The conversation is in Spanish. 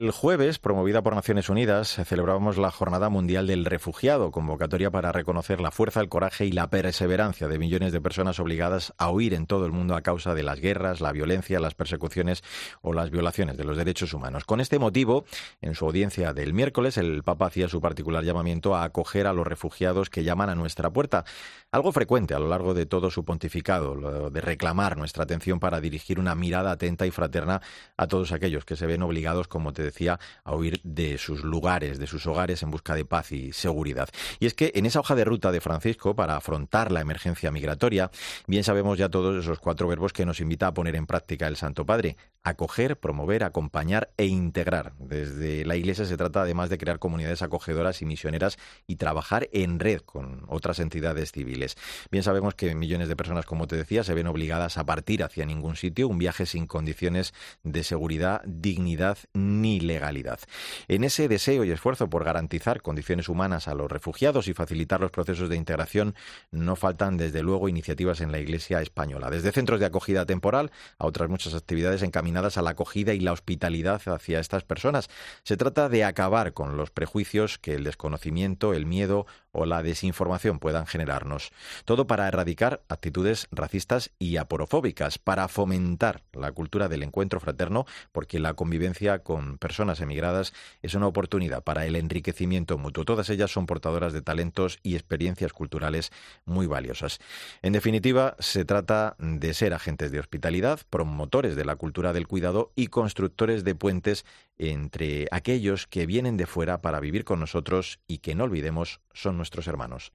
El jueves, promovida por Naciones Unidas, celebrábamos la Jornada Mundial del Refugiado, convocatoria para reconocer la fuerza, el coraje y la perseverancia de millones de personas obligadas a huir en todo el mundo a causa de las guerras, la violencia, las persecuciones o las violaciones de los derechos humanos. Con este motivo, en su audiencia del miércoles, el Papa hacía su particular llamamiento a acoger a los refugiados que llaman a nuestra puerta. Algo frecuente a lo largo de todo su pontificado, lo de reclamar nuestra atención para dirigir una mirada atenta y fraterna a todos aquellos que se ven obligados, como te decía, a huir de sus lugares, de sus hogares en busca de paz y seguridad. Y es que en esa hoja de ruta de Francisco para afrontar la emergencia migratoria, bien sabemos ya todos esos 4 verbos que nos invita a poner en práctica el Santo Padre: acoger, promover, acompañar e integrar. Desde la Iglesia se trata además de crear comunidades acogedoras y misioneras y trabajar en red con otras entidades civiles. Bien sabemos que millones de personas, como te decía, se ven obligadas a partir hacia ningún sitio, un viaje sin condiciones de seguridad, dignidad ni legalidad. En ese deseo y esfuerzo por garantizar condiciones humanas a los refugiados y facilitar los procesos de integración, no faltan desde luego iniciativas en la Iglesia española, desde centros de acogida temporal a otras muchas actividades encaminadas a la acogida y la hospitalidad hacia estas personas. Se trata de acabar con los prejuicios que el desconocimiento, el miedo o la desinformación puedan generarnos. Todo para erradicar actitudes racistas y aporofóbicas, para fomentar la cultura del encuentro fraterno, porque la convivencia con personas emigradas es una oportunidad para el enriquecimiento mutuo. Todas ellas son portadoras de talentos y experiencias culturales muy valiosas. En definitiva, se trata de ser agentes de hospitalidad, promotores de la cultura del cuidado y constructores de puentes entre aquellos que vienen de fuera para vivir con nosotros y que, no olvidemos, son nuestros hermanos.